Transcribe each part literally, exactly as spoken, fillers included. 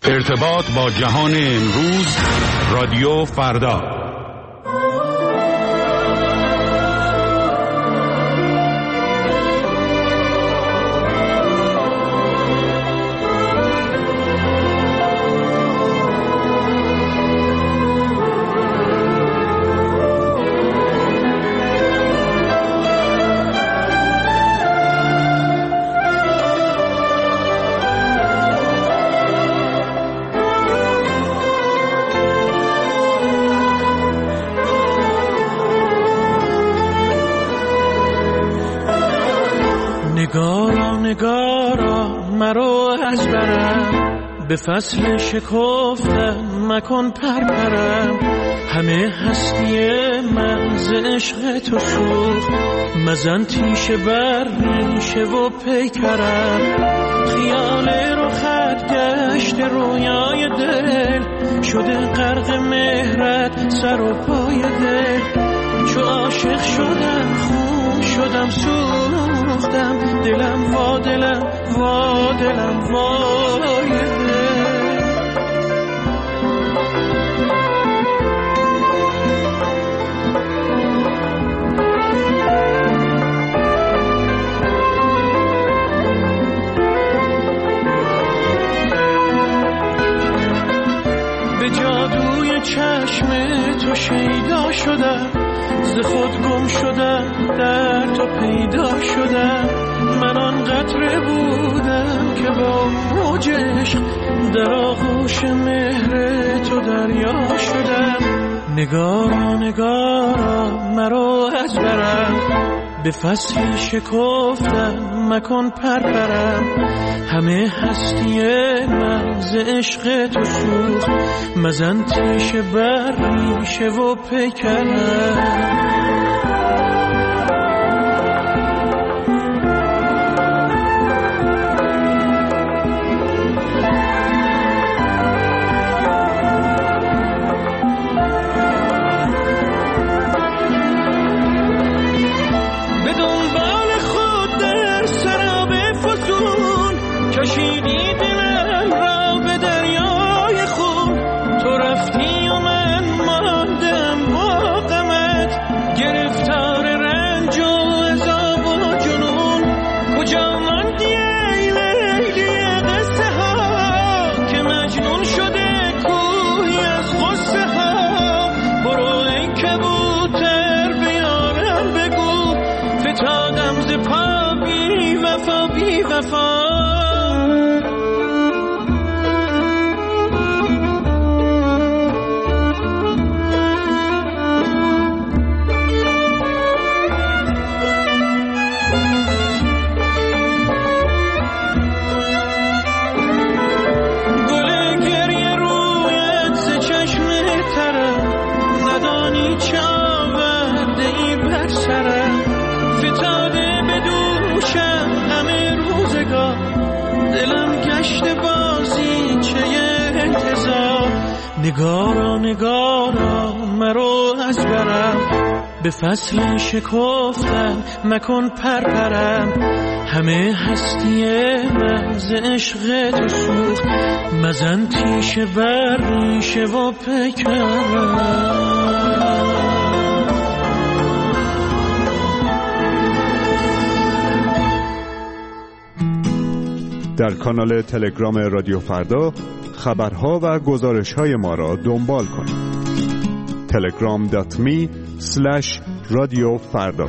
ارتباط با جهان امروز، رادیو فردا. نگارا نگارا مرو از برم، به فصل شکفتم مکن پرپرم. همه هستی من ز عشق تو سوخت، مزن تیشه بر ریشه و پیکرم. خیال رو خط گشت رویای دل، شده غرق مهرت سر و پای دل. چو عاشق شدم خون شدم سوختم، دلم وا دلم وا دلم وای دل. به جادوی چشم تو شیدا شدم، ز خود گم شدم در تو پیدا شدم. من آن قطره بودم که با موج عشق در آغوش مهر تو دریا شدم. نگارا نگارا مرو از برم، به فصل شکفتم مکن پرپرم. همه هستی من ز عشق تو سوخت، مزن تیشه بر ریشه و پیکرم. کشیدی دلم را به دریای خون، تو رفتی و من ماندم با غمت. گرفتار رنج و عذاب و جنون، کجا ماندی ای لیلی قصه ها؟ که مجنون شده کوهی از غصه ها. برو ای کبوتر به یارم بگو، فتادم ز پا بی وفا بی وفا. نگارا نگارا مرو از برم، به فصل شکفتن مکن پرپرم. همه هستی من ز عشق تو سوخت، مزن تیشه بر ریشه و پیکرم. در کانال تلگرام رادیو فردا خبرها و گزارش‌های ما را دنبال کنید. تلگرام دات می اسلش رادیو فردا.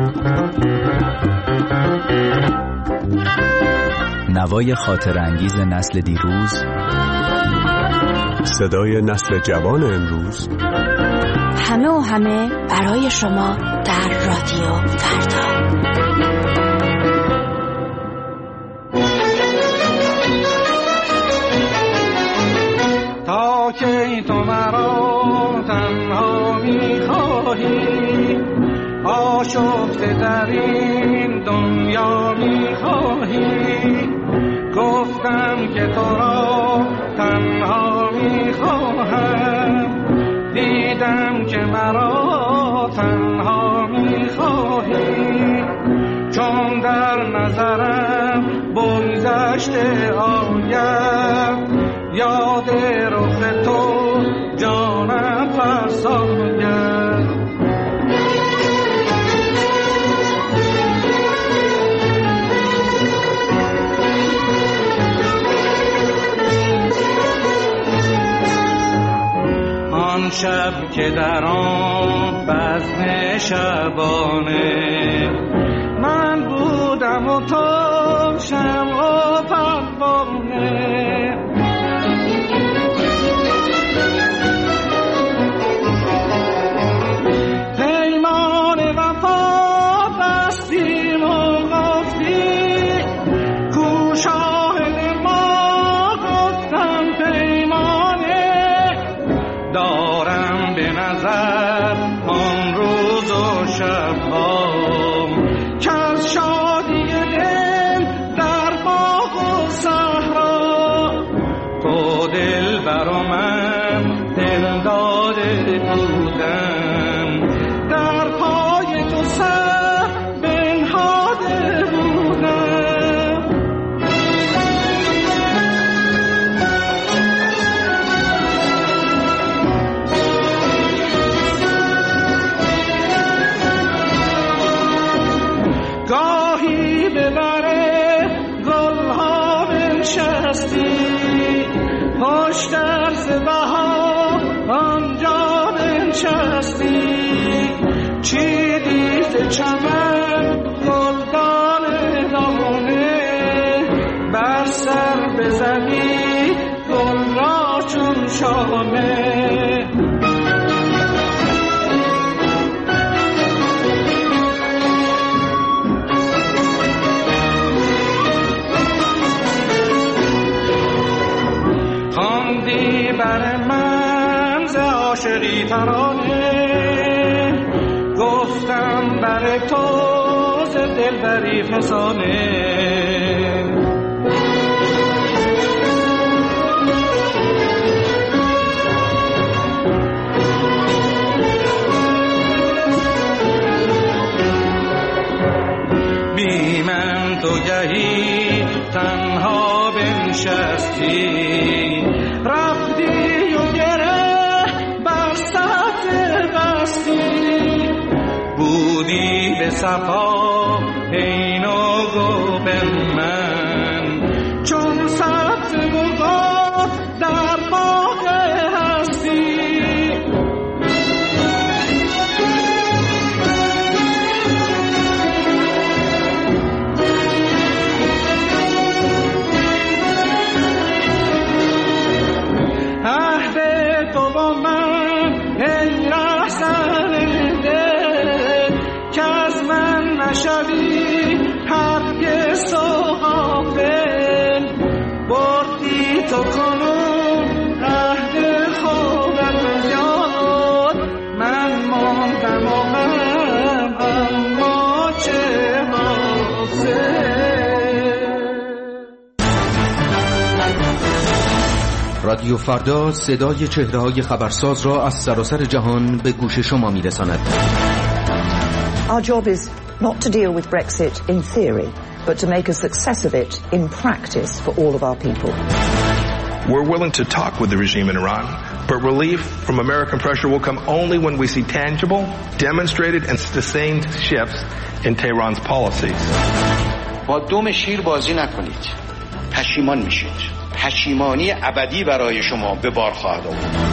نوای خاطر انگیز نسل دیروز، صدای نسل جوان امروز، همه و همه برای شما در رادیو فردا. تا که تو مرا تنها می‌خواهی، آشفته در این دنیا می‌خواهی، گفتم که تو را تنها می‌خواهم، دیدم که مرا تنها می‌خواهی، چون در نظرم بگذشته آید، یاد رخ تو جانم فرساید. آن شب که در آن بزم شبانه من بودم و تو شمع و پروانه، پیمان وفا بستیم و گفتی، کو شاهد ما گفتم پیمانه، دارم به نظر آن روز و شبام که از شادی دل در باغ و صحرا، تو دل برا من دل داده بودم، در پای تو سر بنهاده بودم. گاهی به بر گلها بنشستی، پشت درز بها آنجا بنشستی، چیدی ز چمن گلدان دانه، بر سر بزنی گل را چون شانه. خواندی بر من ز عاشقی ترانه، گفتم بر تو ز دلبری فسانه. بی من تو گهی تنها بنشستی، رفتی و گره بر سطح بستی، بودی به صفا عین و گوبن من، چون سطح گلگاه در باغ هستی. نشوی هرگز تو غافل، بردی تو کنون عهد خودت یاد، من ماندم و غم اما چه حاصل. رادیو فردا صدای چهره‌های خبرساز را از سراسر جهان به گوش شما می‌رساند. Our job is not to deal with Brexit in theory, but to make a success of it in practice for all of our people. We're willing to talk with the regime in Iran, but relief from American pressure will come only when we see tangible, demonstrated and sustained shifts in Tehran's policies. با دم شیر بازی نکنید. پشیمان میشید. پشیمانی ابدی برای شما به بار خواهد آورد.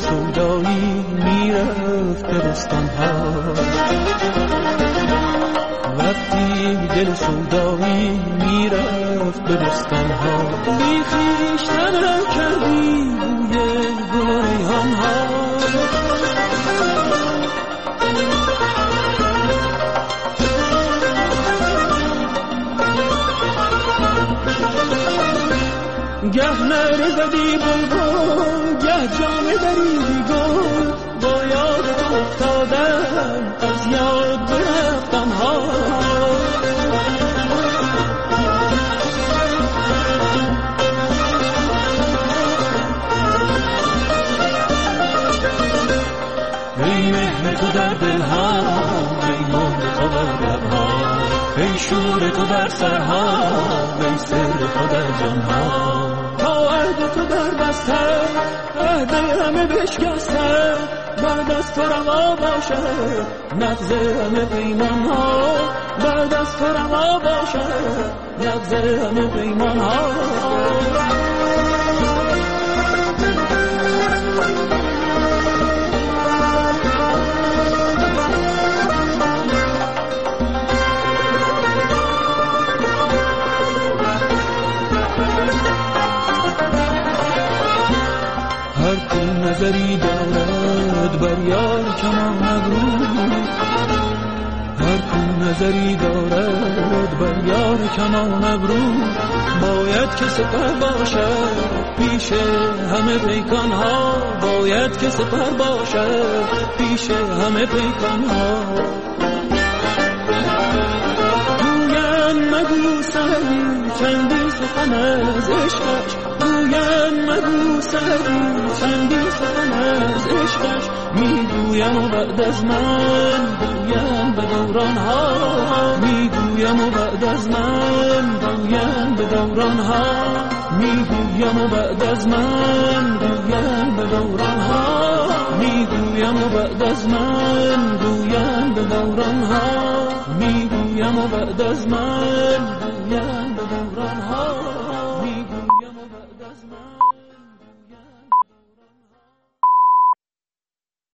سودایی میرفت به بستان ها، وقتی دل سودایی میرفت به بستان ها، بی خویشتن کردی بوی گل ریحان ها. گه نره زدی بلبل، گه جامه دریدی گل، با یاد تو افتادم از یاد برفتن ها. ای مهر تو در دل ها، ای مهر تو در لب ها، ای شور تو در سرها، ای سر تو در جان ها. تا عهد تو در بسته، عهد همه بشکسته، بعد از تو روا باشه نقض همه پیمان ها، بعد از تو روا باشه نقض همه پیمان ها. هر کو نظری دارد بر یار کمان ابرو، هر کو نظری دارد بر یار کمان ابرو، باید که سپر باشد پیش همه پیکان ها، باید که سپر باشد پیش همه پیکان ها. گویند مگو سری چندین سخن از عشقش، گویند مگو سری چندین سخن از عشقش، میگویم و بعد از من گویم به دوران ها، میگویم و بعد از من گویم به دوران ها، میگویم و بعد از من گویم به دوران ها، میگویم و بعد از من گویم به دوران ها، میگویم و بعد از من گویم به دوران ها.